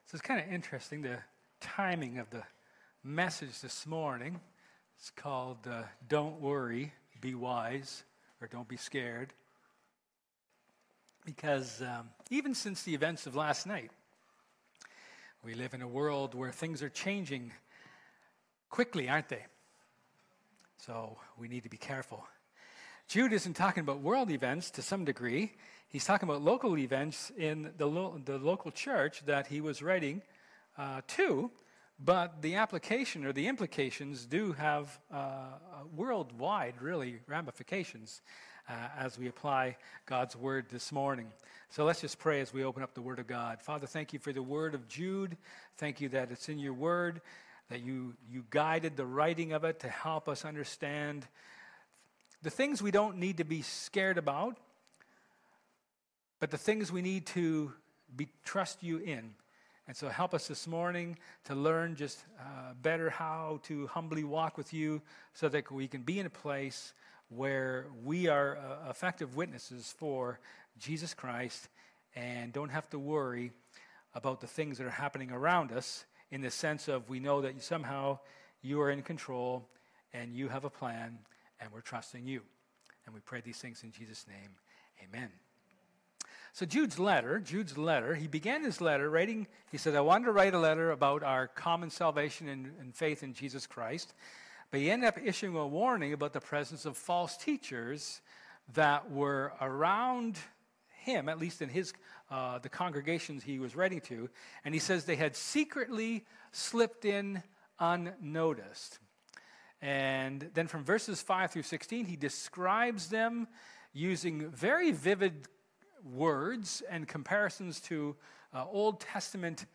So it's kind of interesting, the timing of the message this morning. It's called Don't Worry, Be Wise, or Don't Be Scared. Because even since the events of last night, we live in a world where things are changing quickly, aren't they? So we need to be careful. Jude isn't talking about world events to some degree. He's talking about local events in the local church that he was writing to, but the application or the implications do have worldwide, really, ramifications as we apply God's word this morning. So let's just pray as we open up the word of God. Father, thank you for the word of Jude. Thank you that it's in your word, that you guided the writing of it to help us understand the things we don't need to be scared about, but the things we need to trust you in. And so help us this morning to learn just better how to humbly walk with you so that we can be in a place where we are effective witnesses for Jesus Christ and don't have to worry about the things that are happening around us, in the sense of we know that somehow you are in control and you have a plan, and we're trusting you. And we pray these things in Jesus' name. Amen. So Jude's letter, he began his letter writing, he said, I wanted to write a letter about our common salvation and faith in Jesus Christ. But he ended up issuing a warning about the presence of false teachers that were around him, at least in his the congregations he was writing to. And he says they had secretly slipped in unnoticed. And then from verses 5 through 16, he describes them using very vivid words and comparisons to Old Testament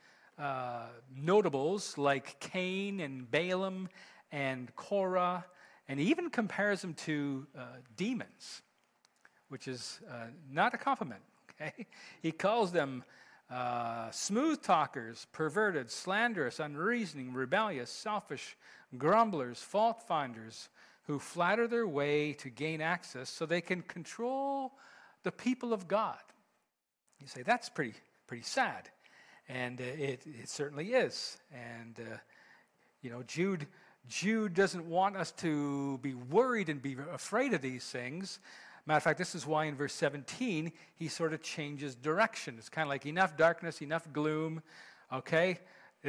notables like Cain and Balaam and Korah, and he even compares them to demons, which is not a compliment. Okay? He calls them smooth talkers, perverted, slanderous, unreasoning, rebellious, selfish, grumblers, fault finders, who flatter their way to gain access so they can control the people of God. You say, that's pretty sad. And it certainly is. And, Jude doesn't want us to be worried and be afraid of these things. Matter of fact, this is why in verse 17, he sort of changes direction. It's kind of like enough darkness, enough gloom, okay?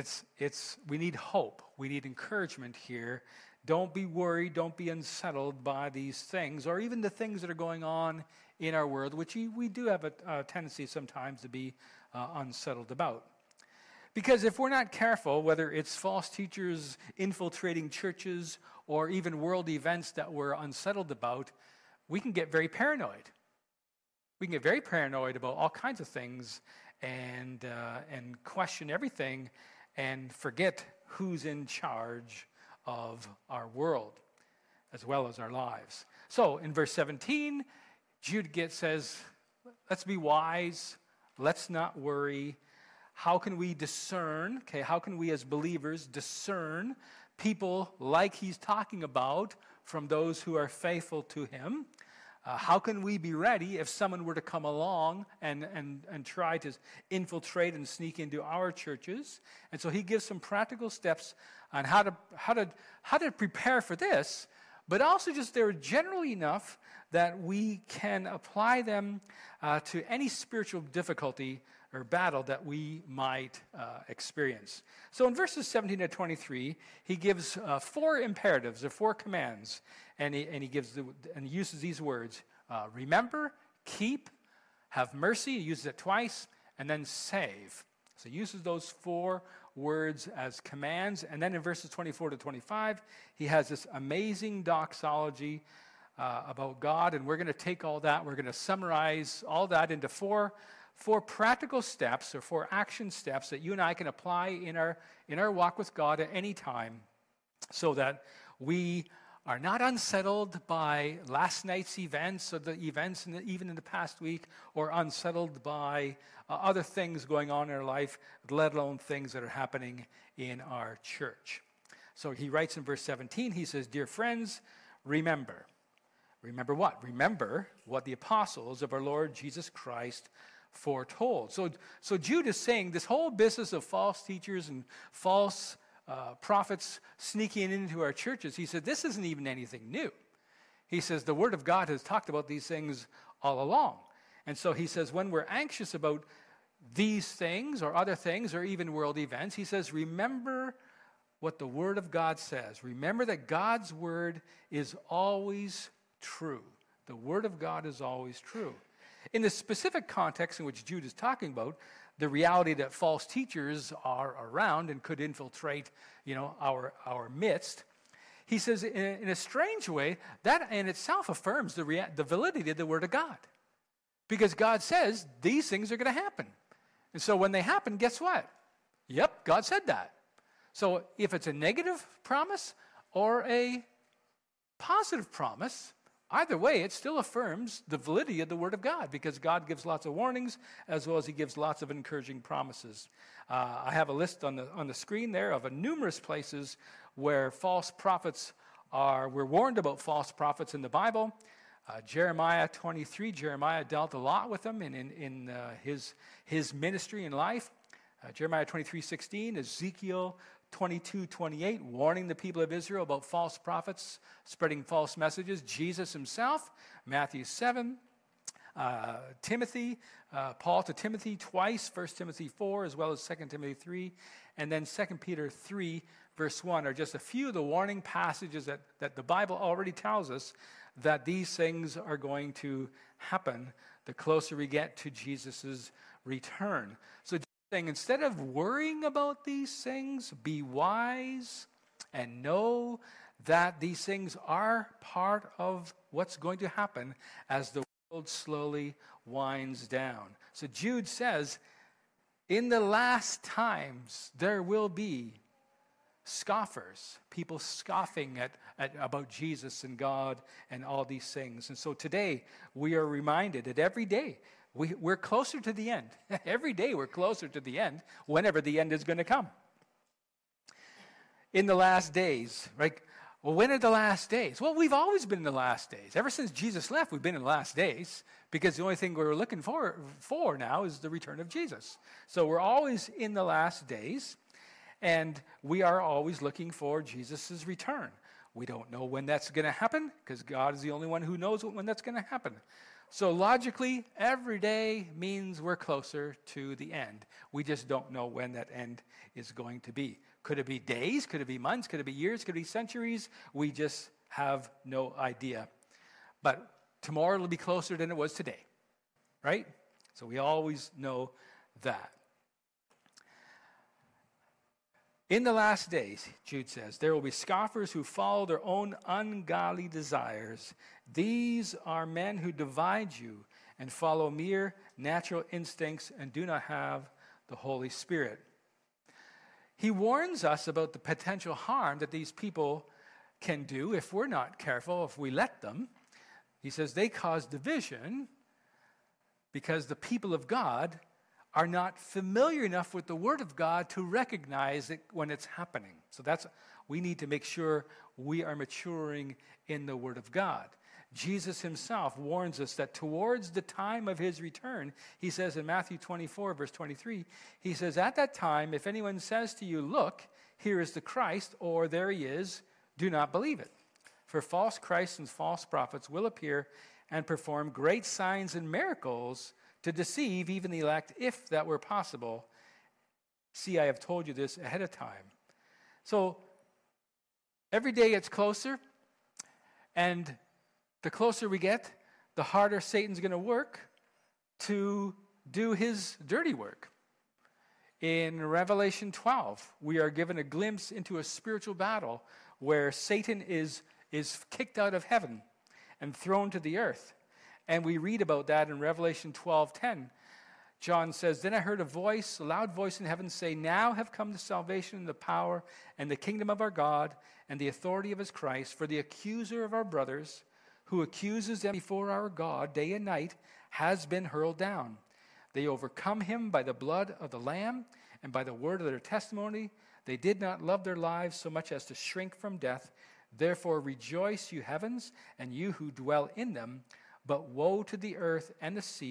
We need hope. We need encouragement here. Don't be worried. Don't be unsettled by these things, or even the things that are going on in our world, which we do have a tendency sometimes to be unsettled about. Because if we're not careful, whether it's false teachers infiltrating churches or even world events that we're unsettled about, we can get very paranoid. We can get very paranoid about all kinds of things and question everything and forget who's in charge of our world as well as our lives. So in verse 17, Jude says, let's be wise, let's not worry. How can we discern, okay, how can we as believers discern people like he's talking about from those who are faithful to him? How can we be ready if someone were to come along and try to infiltrate and sneak into our churches? And so he gives some practical steps on how to prepare for this, but also just they're general enough that we can apply them to any spiritual difficulty or battle that we might experience. So in verses 17 to 23, he gives 4 imperatives or 4 commands, and he uses these words: remember, keep, have mercy. He uses it twice, and then save. So he uses those 4 words as commands, and then in verses 24 to 25, he has this amazing doxology about God, and we're going to take all that, we're going to summarize all that into four practical steps or 4 action steps that you and I can apply in our walk with God at any time, so that we are not unsettled by last night's events or the events even in the past week, or unsettled by other things going on in our life, let alone things that are happening in our church. So he writes in verse 17, he says, dear friends, remember. Remember what? Remember what the apostles of our Lord Jesus Christ foretold. So Jude is saying this whole business of false teachers and false prophets sneaking into our churches, he said, this isn't even anything new. He says the Word of God has talked about these things all along. And so he says when we're anxious about these things or other things or even world events, he says, remember what the Word of God says. Remember that God's Word is always true. The Word of God is always true. In the specific context in which Jude is talking about, the reality that false teachers are around and could infiltrate, our midst, he says in a strange way, that in itself affirms the validity of the Word of God. Because God says these things are going to happen. And so when they happen, guess what? Yep, God said that. So if it's a negative promise or a positive promise, either way, it still affirms the validity of the Word of God, because God gives lots of warnings as well as he gives lots of encouraging promises. I have a list on the screen there of numerous places where false prophets we're warned about false prophets in the Bible. Jeremiah 23, Jeremiah dealt a lot with them in his ministry and life. Jeremiah 23:16, Ezekiel 22:28, warning the people of Israel about false prophets spreading false messages. Jesus himself, Matthew 7, Timothy, Paul to Timothy twice, 1 Timothy 4 as well as 2 Timothy 3, and then 2 Peter 3 verse 1 are just a few of the warning passages that the Bible already tells us that these things are going to happen the closer we get to Jesus' return. So saying, instead of worrying about these things, be wise and know that these things are part of what's going to happen as the world slowly winds down. So Jude says, in the last times there will be scoffers, people scoffing at about Jesus and God and all these things. And so today we are reminded that every day we're closer to the end. Every day we're closer to the end, whenever the end is going to come. In the last days, right? Well, when are the last days? Well, we've always been in the last days. Ever since Jesus left, we've been in the last days, because the only thing we're looking for now is the return of Jesus. So we're always in the last days, and we are always looking for Jesus' return. We don't know when that's going to happen, because God is the only one who knows when that's going to happen. So logically, every day means we're closer to the end. We just don't know when that end is going to be. Could it be days? Could it be months? Could it be years? Could it be centuries? We just have no idea. But tomorrow will be closer than it was today, right? So we always know that. In the last days, Jude says, there will be scoffers who follow their own ungodly desires. These are men who divide you and follow mere natural instincts and do not have the Holy Spirit. He warns us about the potential harm that these people can do if we're not careful, if we let them. He says they cause division because the people of God are not familiar enough with the Word of God to recognize it when it's happening. So we need to make sure we are maturing in the Word of God. Jesus himself warns us that towards the time of his return, he says in Matthew 24, verse 23, he says, at that time, if anyone says to you, look, here is the Christ, or there he is, do not believe it. For false Christs and false prophets will appear and perform great signs and miracles to deceive even the elect, if that were possible. See, I have told you this ahead of time. So every day it's closer, and the closer we get, the harder Satan's going to work to do his dirty work. In Revelation 12, we are given a glimpse into a spiritual battle where Satan is kicked out of heaven and thrown to the earth. And we read about that in Revelation 12:10. John says, then I heard a loud voice in heaven say, now have come the salvation and the power and the kingdom of our God and the authority of his Christ, for the accuser of our brothers, who accuses them before our God day and night, has been hurled down. They overcome him by the blood of the Lamb and by the word of their testimony. They did not love their lives so much as to shrink from death. Therefore rejoice, you heavens, and you who dwell in them. But woe to the earth and the sea,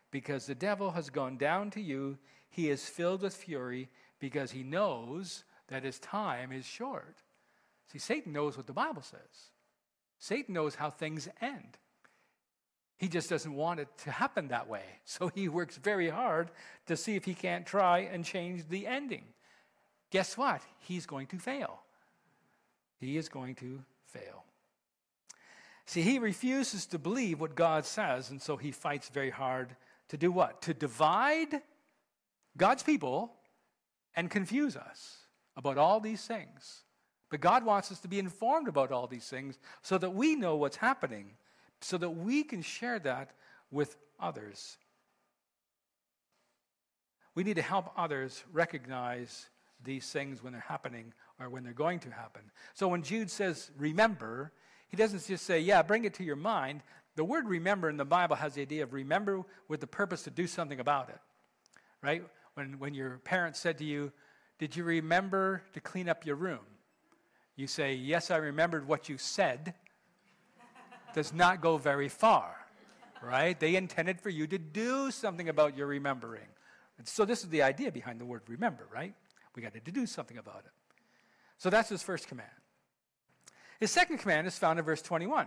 because the devil has gone down to you. He is filled with fury because he knows that his time is short. See, Satan knows what the Bible says. Satan knows how things end. He just doesn't want it to happen that way. So he works very hard to see if he can't try and change the ending. Guess what? He's going to fail. He is going to fail. See, he refuses to believe what God says, and so he fights very hard to do what? To divide God's people and confuse us about all these things. But God wants us to be informed about all these things so that we know what's happening, so that we can share that with others. We need to help others recognize these things when they're happening or when they're going to happen. So when Jude says, remember, he doesn't just say, yeah, bring it to your mind. The word remember in the Bible has the idea of remember with the purpose to do something about it, right? When your parents said to you, did you remember to clean up your room? You say, yes, I remembered what you said. Does not go very far, right? They intended for you to do something about your remembering. And so this is the idea behind the word remember, right? We got to do something about it. So that's his first command. His second command is found in verse 21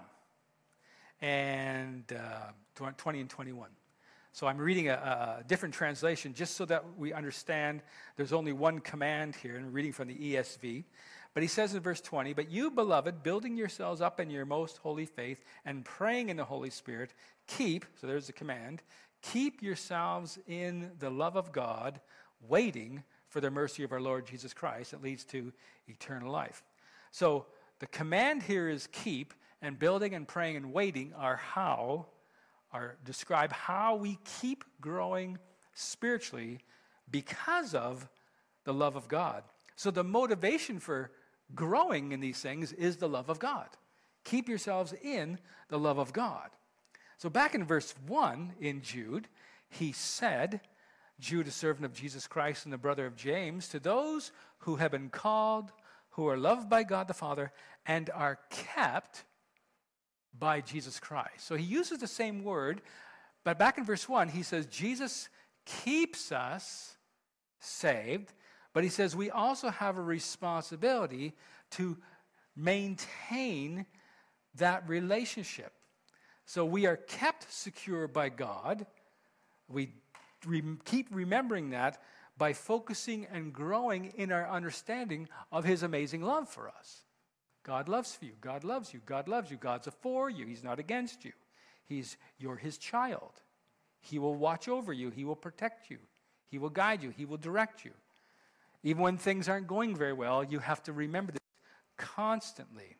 and 20 and 21. So I'm reading a different translation just so that we understand there's only one command here, and I'm reading from the ESV. But he says in verse 20, but you, beloved, building yourselves up in your most holy faith and praying in the Holy Spirit, keep, so there's the command, keep yourselves in the love of God, waiting for the mercy of our Lord Jesus Christ that leads to eternal life. So the command here is keep, and building and praying and waiting describe how we keep growing spiritually because of the love of God. So the motivation for growing in these things is the love of God. Keep yourselves in the love of God. So back in verse 1 in Jude, he said, Jude, a servant of Jesus Christ and the brother of James, to those who have been called, who are loved by God the Father, and are kept by Jesus Christ. So he uses the same word, but back in verse 1, he says, Jesus keeps us saved, but he says we also have a responsibility to maintain that relationship. So we are kept secure by God. We keep remembering that by focusing and growing in our understanding of his amazing love for us. God loves you. God loves you. God loves you. God's for you. He's not against you. You're his child. He will watch over you. He will protect you. He will guide you. He will direct you. Even when things aren't going very well, you have to remember this constantly.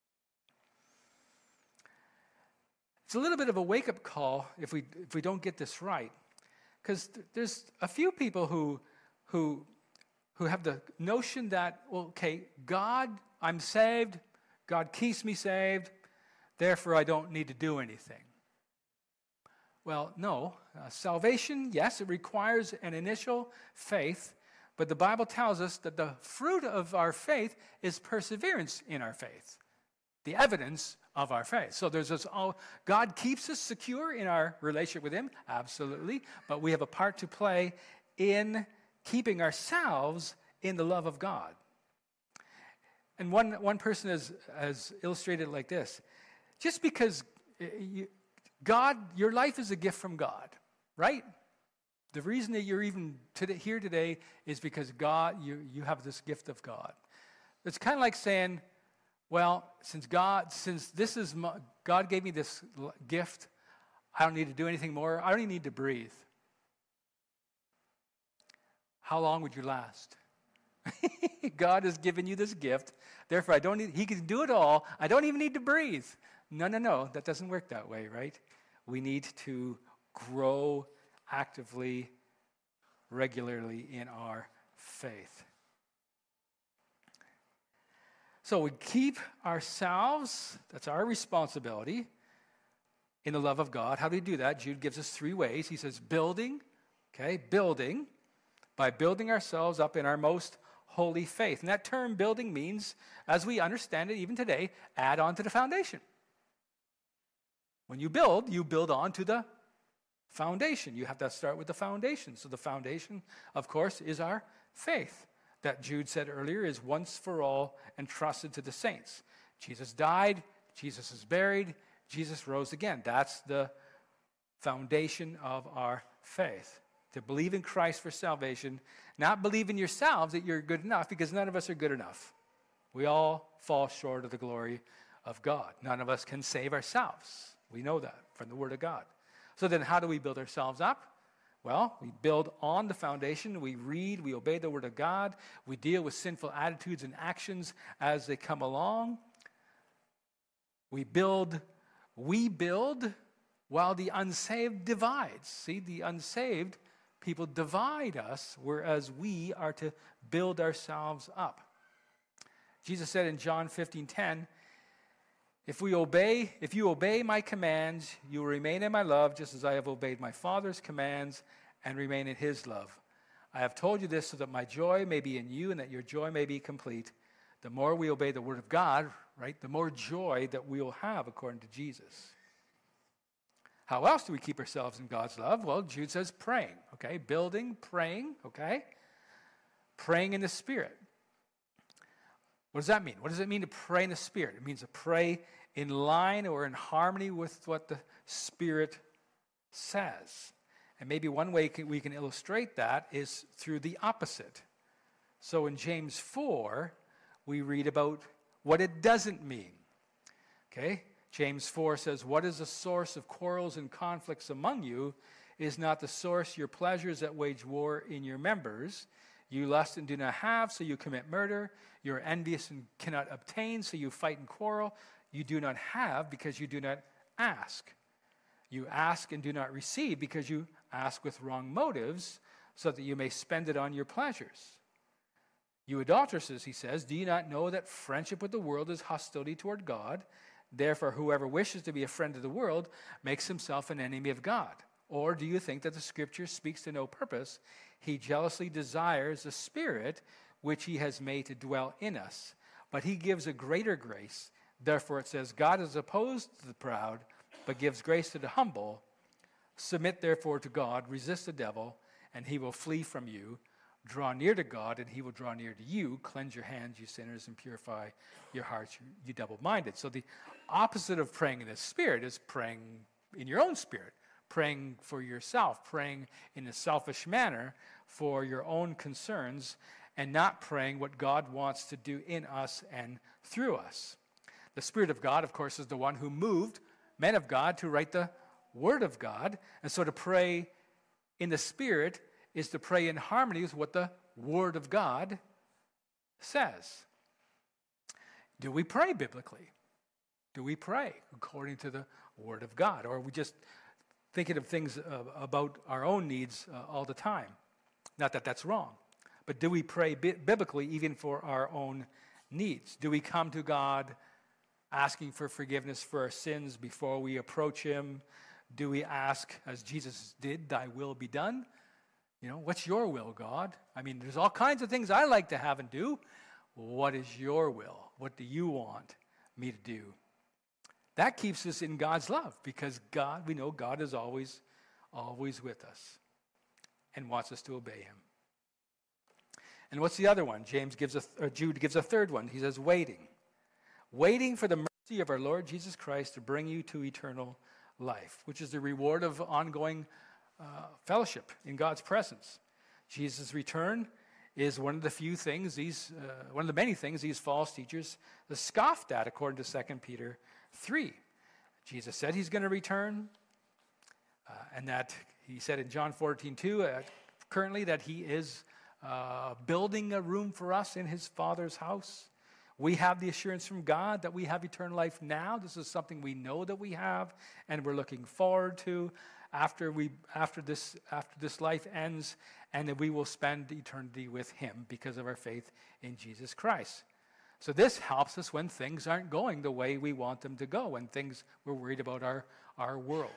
It's a little bit of a wake-up call if we don't get this right. Because there's a few people who have the notion that, well, okay, God, I'm saved, God keeps me saved, therefore I don't need to do anything. Well, no. Salvation, yes, it requires an initial faith, but the Bible tells us that the fruit of our faith is perseverance in our faith, the evidence of our faith. So there's this, God keeps us secure in our relationship with him, absolutely, but we have a part to play in keeping ourselves in the love of God. And one person has illustrated it like this. Just because your life is a gift from God, right? The reason that you're even here today is because God, you have this gift of God. It's kind of like saying, well, since God gave me this gift, I don't need to do anything more. I don't even need to breathe. How long would you last? God has given you this gift. Therefore, he can do it all. I don't even need to breathe. No. That doesn't work that way, right? We need to grow actively, regularly in our faith. So we keep ourselves, that's our responsibility, in the love of God. How do we do that? Jude gives us 3 ways. He says building, by building ourselves up in our most holy faith. And that term building means, as we understand it even today, add on to the foundation. When you build on to the foundation. You have to start with the foundation. So the foundation, of course, is our faith that Jude said earlier is once for all entrusted to the saints. Jesus died, Jesus is buried, Jesus rose again. That's the foundation of our faith. To believe in Christ for salvation, not believe in yourselves that you're good enough, because none of us are good enough. We all fall short of the glory of God. None of us can save ourselves. We know that from the Word of God. So then how do we build ourselves up? Well, we build on the foundation. We read, we obey the Word of God. We deal with sinful attitudes and actions as they come along. We build while the unsaved divides. See, the unsaved people divide us, whereas we are to build ourselves up. Jesus said in John 15:10, if you obey my commands, you will remain in my love, just as I have obeyed my Father's commands and remain in his love. I have told you this so that my joy may be in you and that your joy may be complete. The more we obey the Word of God, right, the more joy that we will have according to Jesus. How else do we keep ourselves in God's love? Well, Jude says praying, okay? Building, praying, okay? Praying in the Spirit. What does that mean? What does it mean to pray in the Spirit? It means to pray in line or in harmony with what the Spirit says. And maybe one way we can illustrate that is through the opposite. So in James 4, we read about what it doesn't mean. Okay? James 4 says, what is the source of quarrels and conflicts among you? Is not the source your pleasures that wage war in your members? You lust and do not have, so you commit murder. You are envious and cannot obtain, so you fight and quarrel. You do not have because you do not ask. You ask and do not receive because you ask with wrong motives, so that you may spend it on your pleasures. You adulteresses, he says, do you not know that friendship with the world is hostility toward God? Therefore, whoever wishes to be a friend of the world makes himself an enemy of God. Or do you think that the Scripture speaks to no purpose? He jealously desires the Spirit which he has made to dwell in us. But he gives a greater grace. Therefore it says, God is opposed to the proud, but gives grace to the humble. Submit therefore to God, resist the devil, and he will flee from you. Draw near to God, and he will draw near to you. Cleanse your hands, you sinners, and purify your hearts, you double-minded. So the opposite of praying in the Spirit is praying in your own spirit, praying for yourself, praying in a selfish manner for your own concerns, and not praying what God wants to do in us and through us. The Spirit of God, of course, is the one who moved men of God to write the Word of God. And so to pray in the Spirit is to pray in harmony with what the Word of God says. Do we pray biblically? Do we pray according to the Word of God? Or are we just thinking of things about our own needs all the time? Not that that's wrong. But do we pray biblically even for our own needs? Do we come to God asking for forgiveness for our sins before we approach him? Do we ask, as Jesus did, thy will be done? You know, what's your will, God? I mean, there's all kinds of things I like to have and do. What is your will? What do you want me to do? That keeps us in God's love, because God, we know God is always with us and wants us to obey him. And what's the other one? Jude gives a third one. He says, waiting for the mercy of our Lord Jesus Christ to bring you to eternal life, which is the reward of ongoing fellowship in God's presence. Jesus' return is one of the few things one of the many things these false teachers scoffed at, according to 2 Peter 3. Jesus said he's going to return, and that he said in John 14:2 currently that he is building a room for us in his Father's house. We have the assurance from God that we have eternal life now. This is something we know that we have, and we're looking forward to after this life ends, and that we will spend eternity with him because of our faith in Jesus Christ. So this helps us when things aren't going the way we want them to go, when we're worried about our world.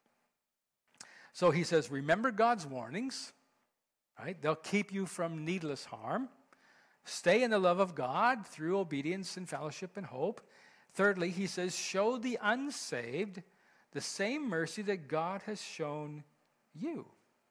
So he says, remember God's warnings, right? They'll keep you from needless harm. Stay in the love of God through obedience and fellowship and hope. Thirdly, he says, show the unsaved the same mercy that God has shown you.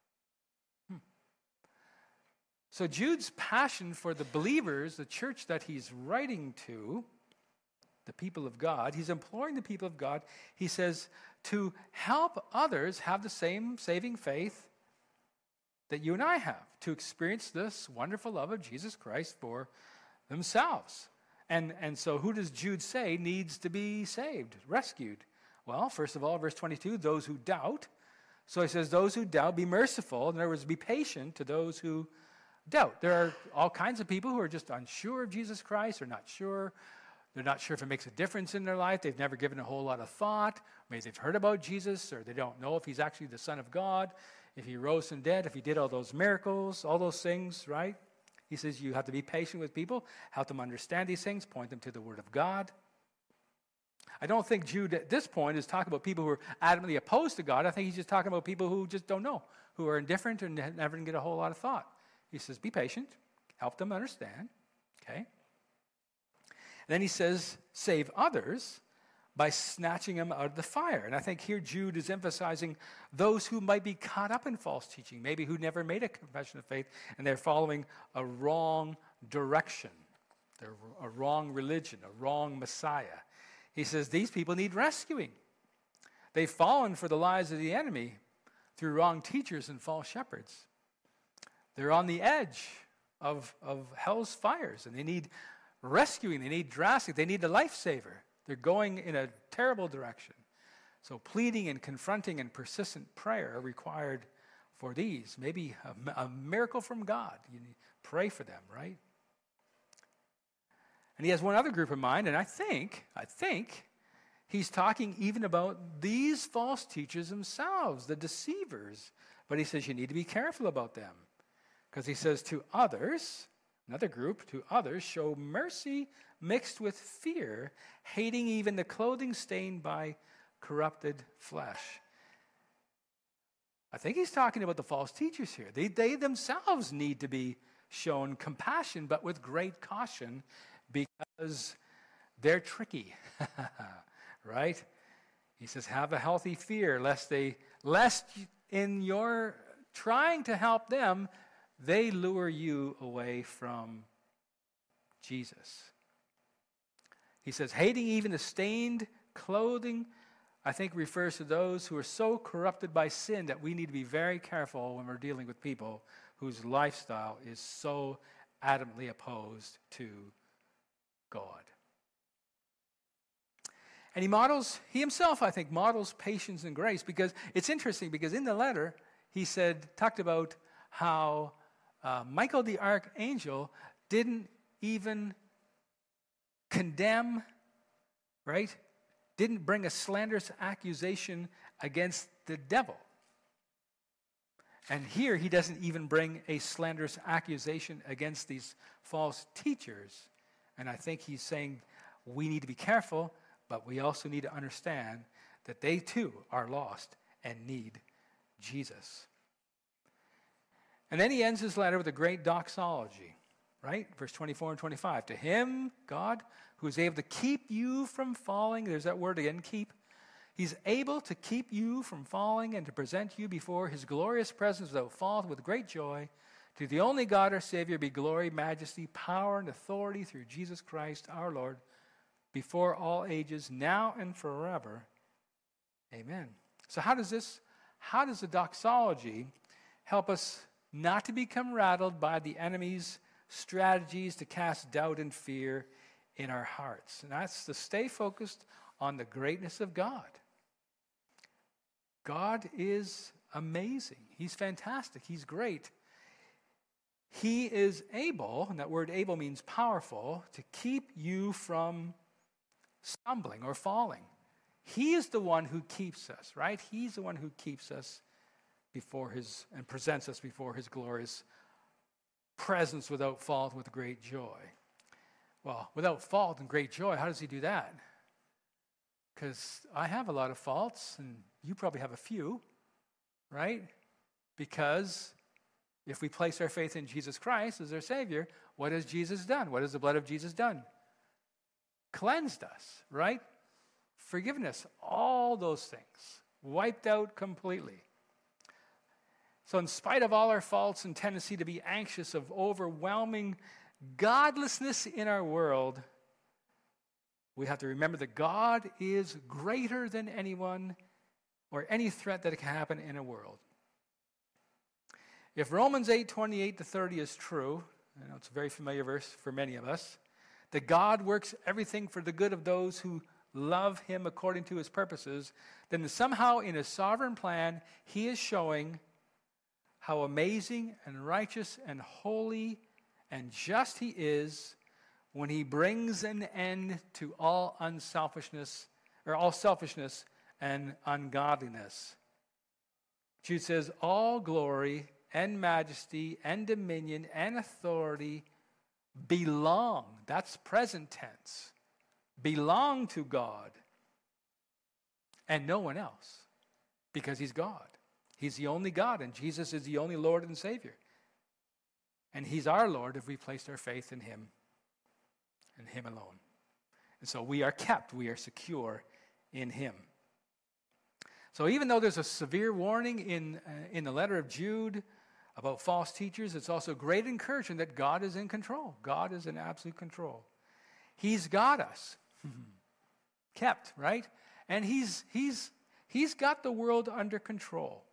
So Jude's passion for the believers, the church that he's writing to, the people of God, he's imploring the people of God, he says, to help others have the same saving faith that you and I have, to experience this wonderful love of Jesus Christ for themselves. And so who does Jude say needs to be saved, rescued? Well, first of all, verse 22, those who doubt. So he says, those who doubt, be merciful. In other words, be patient to those who doubt. There are all kinds of people who are just unsure of Jesus Christ, or not sure. They're not sure if it makes a difference in their life. They've never given a whole lot of thought. Maybe they've heard about Jesus, or they don't know if he's actually the Son of God, if he rose from dead, if he did all those miracles, all those things, right? He says you have to be patient with people, help them understand these things, point them to the Word of God. I don't think Jude at this point is talking about people who are adamantly opposed to God. I think he's just talking about people who just don't know, who are indifferent and never get a whole lot of thought. He says, be patient, help them understand, okay? And then he says, save others by snatching them out of the fire. And I think here Jude is emphasizing those who might be caught up in false teaching, maybe who never made a confession of faith, and they're following a wrong direction. They're a wrong religion, a wrong Messiah. He says these people need rescuing. They've fallen for the lies of the enemy through wrong teachers and false shepherds. They're on the edge of hell's fires, and they need rescuing. They need drastic. They need a lifesaver. They're going in a terrible direction. So pleading and confronting and persistent prayer are required for these. Maybe a miracle from God. You need to pray for them, right? And he has one other group in mind, and I think he's talking even about these false teachers themselves, the deceivers. But he says you need to be careful about them. Because he says to others, another group, to others, show mercy mixed with fear, hating even the clothing stained by corrupted flesh. I think he's talking about the false teachers here. They themselves need to be shown compassion, but with great caution, because they're tricky, right? He says, have a healthy fear, lest in your trying to help them, they lure you away from Jesus. He says, hating even the stained clothing, I think refers to those who are so corrupted by sin that we need to be very careful when we're dealing with people whose lifestyle is so adamantly opposed to God. And he himself, I think, models patience and grace, because it's interesting, because in the letter, he talked about how Michael the archangel didn't even condemn, right? Didn't bring a slanderous accusation against the devil. And here he doesn't even bring a slanderous accusation against these false teachers. And I think he's saying we need to be careful, but we also need to understand that they too are lost and need Jesus. And then he ends his letter with a great doxology, right? Verse 24 and 25. To him, God, who is able to keep you from falling, there's that word again, keep. He's able to keep you from falling and to present you before his glorious presence without fault with great joy. To the only God, our Savior, be glory, majesty, power, and authority through Jesus Christ, our Lord, before all ages, now and forever. Amen. So how does the doxology help us not to become rattled by the enemy's strategies to cast doubt and fear in our hearts? And that's to stay focused on the greatness of God. God is amazing. He's fantastic. He's great. He is able, and that word able means powerful, to keep you from stumbling or falling. He is the one who keeps us, right? He's the one who keeps us and presents us before his glorious presence without fault with great joy. Well, without fault and great joy, how does he do that? Because I have a lot of faults, and you probably have a few, right? Because if we place our faith in Jesus Christ as our Savior, what has Jesus done? What has the blood of Jesus done? Cleansed us, right? Forgiveness, all those things, wiped out completely. So in spite of all our faults and tendency to be anxious of overwhelming godlessness in our world, we have to remember that God is greater than anyone or any threat that can happen in a world. If Romans 8:28-30 is true, I know it's a very familiar verse for many of us, that God works everything for the good of those who love him according to his purposes, then somehow in his sovereign plan, he is showing how amazing and righteous and holy and just he is when he brings an end to all unselfishness, or all selfishness and ungodliness. Jude says, all glory and majesty and dominion and authority belong, that's present tense, belong to God and no one else, because he's God. He's the only God, and Jesus is the only Lord and Savior. And he's our Lord if we placed our faith in him and him alone. And so we are kept, we are secure in him. So even though there's a severe warning in the letter of Jude about false teachers, it's also great encouragement that God is in control. God is in absolute control. He's got us. Kept, right? And he's got the world under control.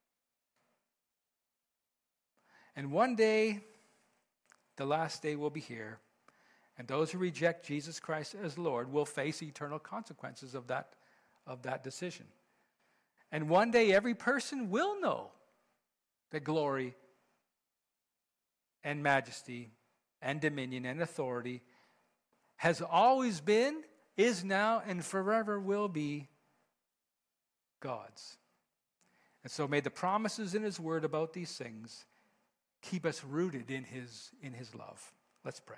And one day, the last day will be here, and those who reject Jesus Christ as Lord will face eternal consequences of that decision. And one day, every person will know that glory and majesty and dominion and authority has always been, is now, and forever will be God's. And so may the promises in his word about these things keep us rooted in his love. Let's pray.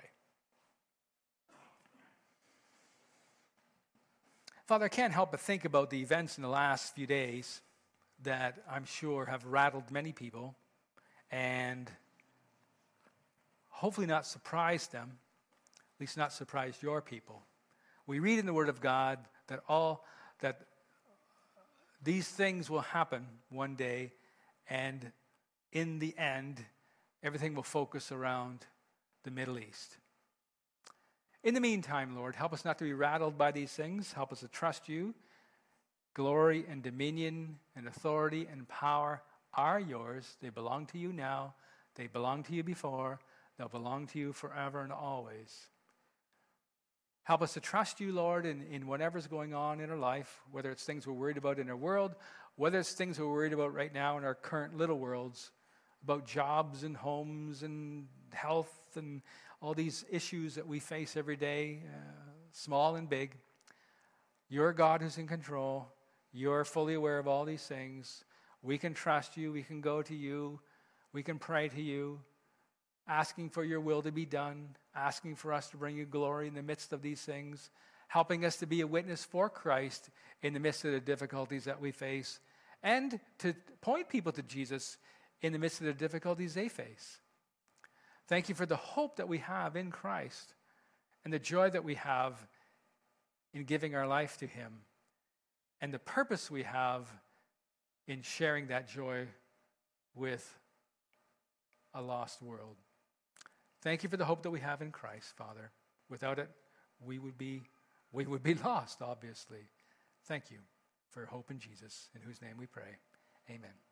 Father, I can't help but think about the events in the last few days that I'm sure have rattled many people and hopefully not surprised them, at least not surprised your people. We read in the Word of God that these things will happen one day, and in the end, everything will focus around the Middle East. In the meantime, Lord, help us not to be rattled by these things. Help us to trust you. Glory and dominion and authority and power are yours. They belong to you now. They belonged to you before. They'll belong to you forever and always. Help us to trust you, Lord, in whatever's going on in our life, whether it's things we're worried about in our world, whether it's things we're worried about right now in our current little worlds, about jobs and homes and health and all these issues that we face every day, small and big. You're God who's in control. You're fully aware of all these things. We can trust you. We can go to you. We can pray to you, asking for your will to be done, asking for us to bring you glory in the midst of these things, helping us to be a witness for Christ in the midst of the difficulties that we face, and to point people to Jesus in the midst of the difficulties they face. Thank you for the hope that we have in Christ and the joy that we have in giving our life to him and the purpose we have in sharing that joy with a lost world. Thank you for the hope that we have in Christ, Father. Without it, we would be lost, obviously. Thank you for hope in Jesus, in whose name we pray. Amen.